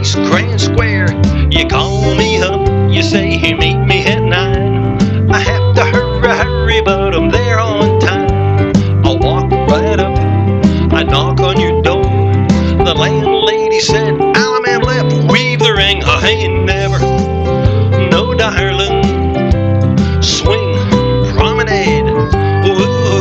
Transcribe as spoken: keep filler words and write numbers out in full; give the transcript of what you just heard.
place, Grand Square. You call me up, you say, meet me at nine. I have to hurry, hurry, but